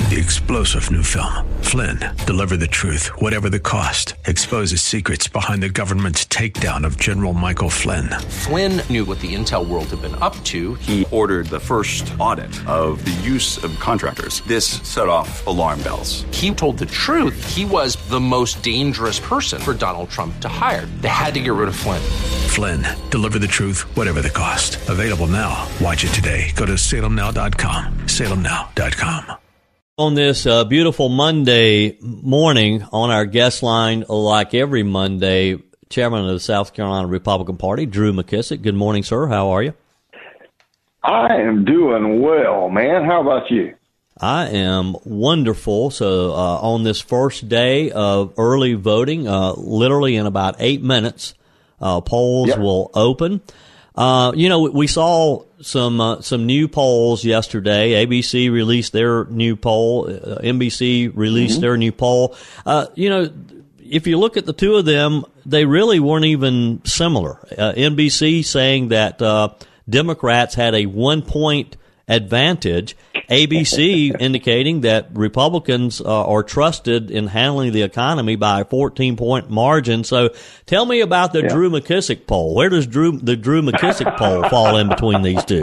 the explosive new film, Flynn, Deliver the Truth, Whatever the Cost, exposes secrets behind the government's takedown of General Michael Flynn. Flynn knew what the intel world had been up to. He ordered the first audit of the use of contractors. This set off alarm bells. He told the truth. He was the most dangerous person for Donald Trump to hire. They had to get rid of Flynn. Flynn, Deliver the Truth, Whatever the Cost. Available now. Watch it today. Go to salemnow.com. salemnow.com. On this beautiful Monday morning on our guest line, like every Monday, Chairman of the South Carolina Republican Party, Drew McKissick. Good morning, sir. How are you? I am doing well, man. How about you? I am wonderful. So on this first day of early voting, literally in about 8 minutes, polls will open. We saw some new polls yesterday. ABC released their new poll. NBC released their new poll. If you look at the two of them, they really weren't even similar. NBC saying that Democrats had a 1-point advantage. ABC indicating that Republicans are trusted in handling the economy by a 14-point margin. So tell me about the Drew McKissick poll. Where does the Drew McKissick poll fall in between these two?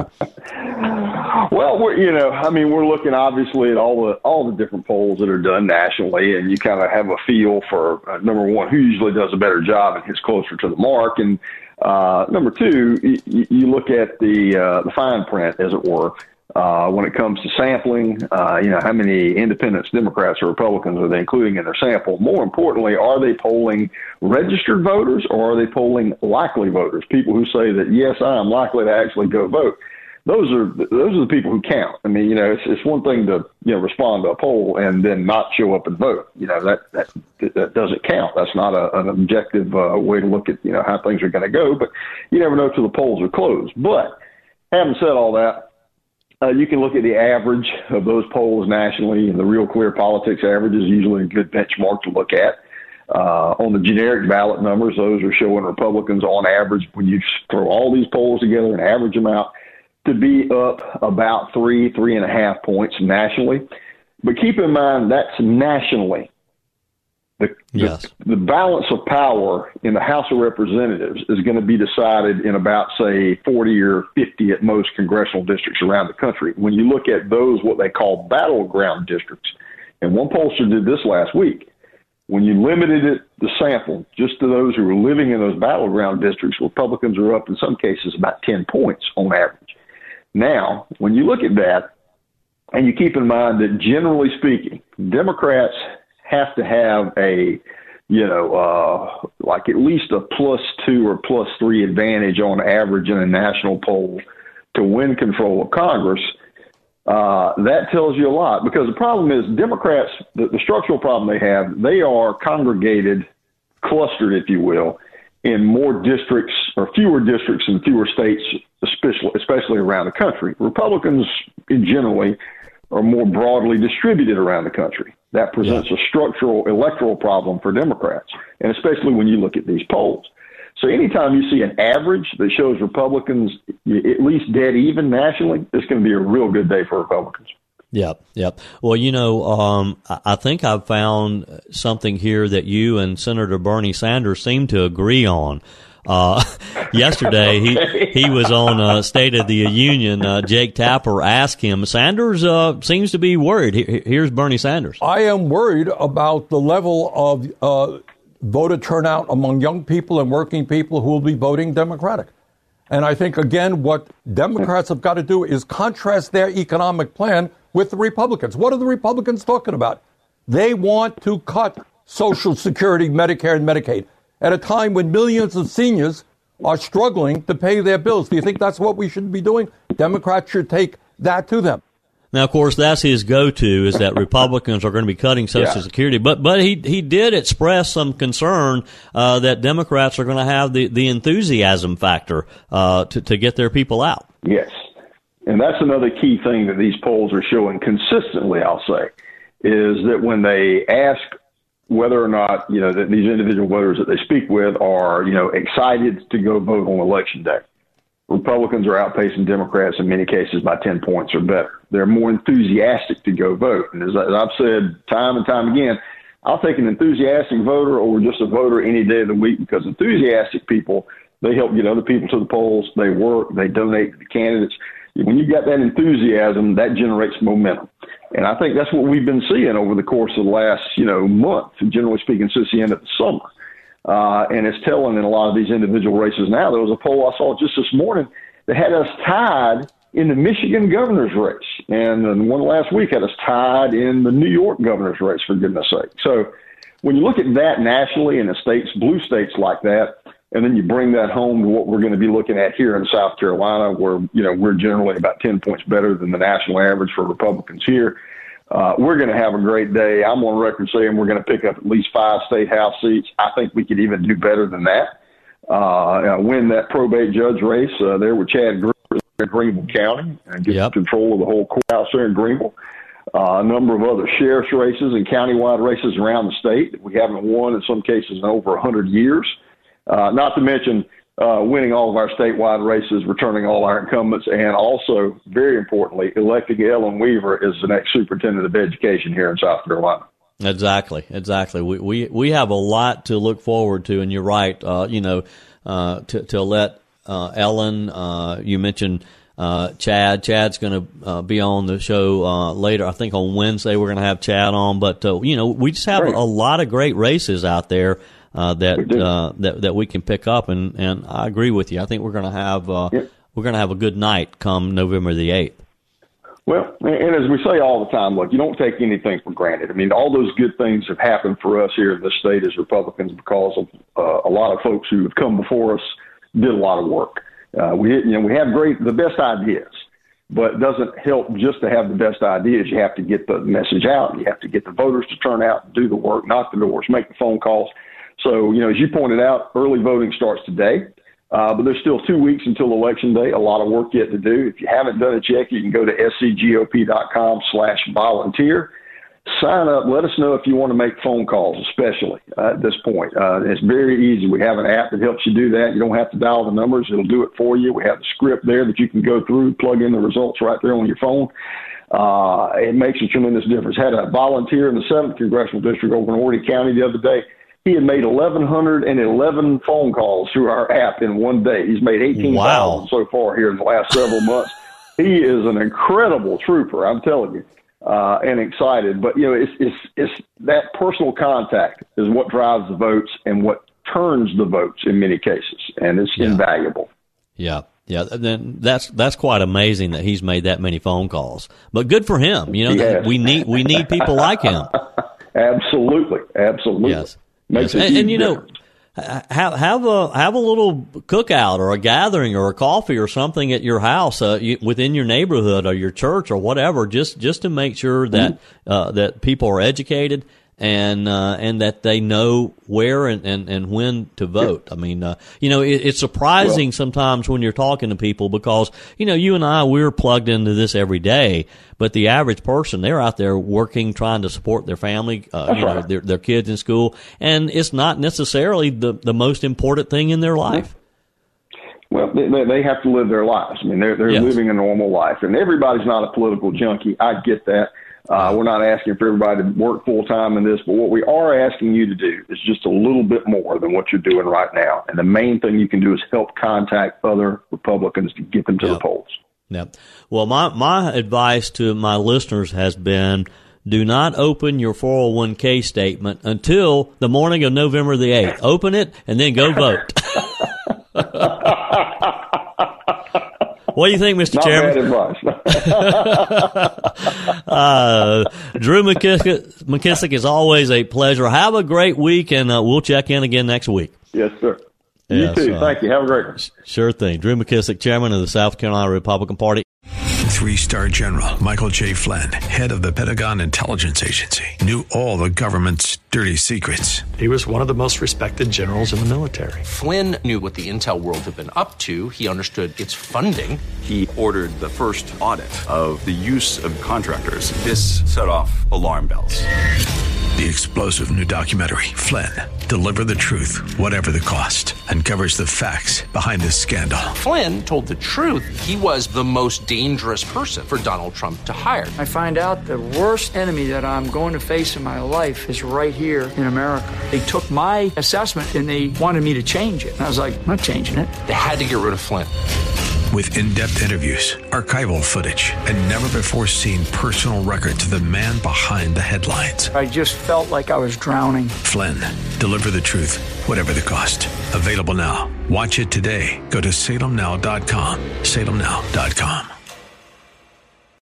Well, we're looking obviously at all the different polls that are done nationally, and you kind of have a feel for, number one, who usually does a better job and hits closer to the mark, and number two, you look at the fine print, as it were. When it comes to sampling, how many independents, Democrats, or Republicans are they including in their sample? More importantly, are they polling registered voters or are they polling likely voters, people who say that, yes, I am likely to actually go vote? Those are the people who count. I mean, it's one thing to, respond to a poll and then not show up and vote. That doesn't count. That's not an objective way to look at, how things are going to go. But you never know till the polls are closed. But having said all that, you can look at the average of those polls nationally, and the Real Clear Politics average is usually a good benchmark to look at. On the generic ballot numbers, those are showing Republicans on average, when you throw all these polls together and average them out, to be up about 3.5 points nationally. But keep in mind, that's nationally. The balance of power in the House of Representatives is going to be decided in about, say, 40 or 50 at most congressional districts around the country. When you look at those, what they call battleground districts, and one pollster did this last week, when you limited the sample just to those who were living in those battleground districts, Republicans are up in some cases about 10 points on average. Now, when you look at that, and you keep in mind that generally speaking, Democrats have to have a, like at least a +2 or +3 advantage on average in a national poll to win control of Congress. That tells you a lot, because the problem is Democrats, the structural problem they have, they are congregated, clustered, if you will, in more districts or fewer districts in fewer states, especially around the country. Republicans generally are more broadly distributed around the country. That presents a structural electoral problem for Democrats, and especially when you look at these polls. So anytime you see an average that shows Republicans at least dead even nationally, it's going to be a real good day for Republicans. Yep. Well, I think I've found something here that you and Senator Bernie Sanders seem to agree on. Yesterday, he was on State of the Union. Jake Tapper asked him, Sanders seems to be worried. Here's Bernie Sanders. I am worried about the level of voter turnout among young people and working people who will be voting Democratic. And I think, again, what Democrats have got to do is contrast their economic plan with the Republicans. What are the Republicans talking about? They want to cut Social Security, Medicare, and Medicaid at a time when millions of seniors are struggling to pay their bills. Do you think that's what we should be doing? Democrats should take that to them. Now, of course, that's his go-to, is that Republicans are going to be cutting Social Security. But he did express some concern that Democrats are going to have the enthusiasm factor to get their people out. Yes. And that's another key thing that these polls are showing consistently, I'll say, is that when they ask whether or not, that these individual voters that they speak with are, excited to go vote on Election Day, Republicans are outpacing Democrats in many cases by 10 points or better. They're more enthusiastic to go vote. And as I've said time and time again, I'll take an enthusiastic voter over just a voter any day of the week, because enthusiastic people, they help get other people to the polls. They work. They donate to the candidates. When you got that enthusiasm, that generates momentum. And I think that's what we've been seeing over the course of the last, month, generally speaking, since the end of the summer. And it's telling in a lot of these individual races now. There was a poll I saw just this morning that had us tied in the Michigan governor's race. And one last week had us tied in the New York governor's race, for goodness sake. So when you look at that nationally in the states, blue states like that, and then you bring that home to what we're going to be looking at here in South Carolina, where, we're generally about 10 points better than the national average for Republicans here. We're going to have a great day. I'm on record saying we're going to pick up at least 5 state house seats. I think we could even do better than that. Win that probate judge race there with Chad Gruber in Greenville County and get control of the whole courthouse there in Greenville. A number of other sheriff's races and countywide races around the state that we haven't won in some cases in over 100 years. Not to mention winning all of our statewide races, returning all our incumbents, and also, very importantly, electing Ellen Weaver as the next superintendent of education here in South Carolina. Exactly. We have a lot to look forward to, and you're right. To let Ellen, you mentioned Chad. Chad's going to be on the show later. I think on Wednesday we're going to have Chad on. But we just have a lot of great races out there that we can pick up, and I agree with you. I think we're going to have a good night come November the 8th. Well, and as we say all the time, look, you don't take anything for granted. I mean, all those good things have happened for us here in this state as Republicans because of a lot of folks who have come before us did a lot of work. We have the best ideas, but it doesn't help just to have the best ideas. You have to get the message out. You have to get the voters to turn out, do the work, knock the doors, make the phone calls. So, as you pointed out, early voting starts today. But there's still 2 weeks until Election Day. A lot of work yet to do. If you haven't done it yet, you can go to scgop.com/volunteer. Sign up. Let us know if you want to make phone calls, especially at this point. It's very easy. We have an app that helps you do that. You don't have to dial the numbers. It'll do it for you. We have the script there that you can go through, plug in the results right there on your phone. It makes a tremendous difference. Had a volunteer in the 7th Congressional District over in Horty County the other day. He had made 1,111 phone calls through our app in one day. He's made 18,000 so far here in the last several months. He is an incredible trooper, I'm telling you, and excited. But, it's that personal contact is what drives the votes and what turns the votes in many cases, and it's invaluable. Yeah. Then that's quite amazing that he's made that many phone calls. But good for him. We need people like him. Absolutely. Yes. Have a little cookout or a gathering or a coffee or something at your house within your neighborhood or your church or whatever, just to make sure that that people are educated and that they know where and when to vote. I mean, it's surprising sometimes when you're talking to people because, you and I, we're plugged into this every day, but the average person, they're out there working, trying to support their family, their kids in school, and it's not necessarily the most important thing in their life. Well, they have to live their lives. I mean, they're living a normal life, and everybody's not a political junkie. I get that. We're not asking for everybody to work full-time in this, but what we are asking you to do is just a little bit more than what you're doing right now. And the main thing you can do is help contact other Republicans to get them to the polls. Yeah. Well, my advice to my listeners has been, do not open your 401k statement until the morning of November the 8th. Open it and then go vote. What do you think, Mr. Chairman? Not bad advice. Drew McKissick, is always a pleasure. Have a great week, and we'll check in again next week. Yes, sir. You too. Thank you. Have a great one. Sure thing. Drew McKissick, chairman of the South Carolina Republican Party. 3-star General Michael J. Flynn, head of the Pentagon Intelligence Agency, knew all the government's dirty secrets. He was one of the most respected generals in the military. Flynn knew what the intel world had been up to. He understood its funding. He ordered the first audit of the use of contractors. This set off alarm bells. The explosive new documentary, Flynn, Deliver the Truth, Whatever the Cost, uncovers the facts behind this scandal. Flynn told the truth. He was the most dangerous person for Donald Trump to hire. I find out the worst enemy that I'm going to face in my life is right here in America. They took my assessment and they wanted me to change it. And I was like, I'm not changing it. They had to get rid of Flynn. With in-depth interviews, archival footage, and never-before-seen personal records of the man behind the headlines. I just felt like I was drowning. Flynn, Deliver the Truth, Whatever the Cost. Available now. Watch it today. Go to salemnow.com. salemnow.com.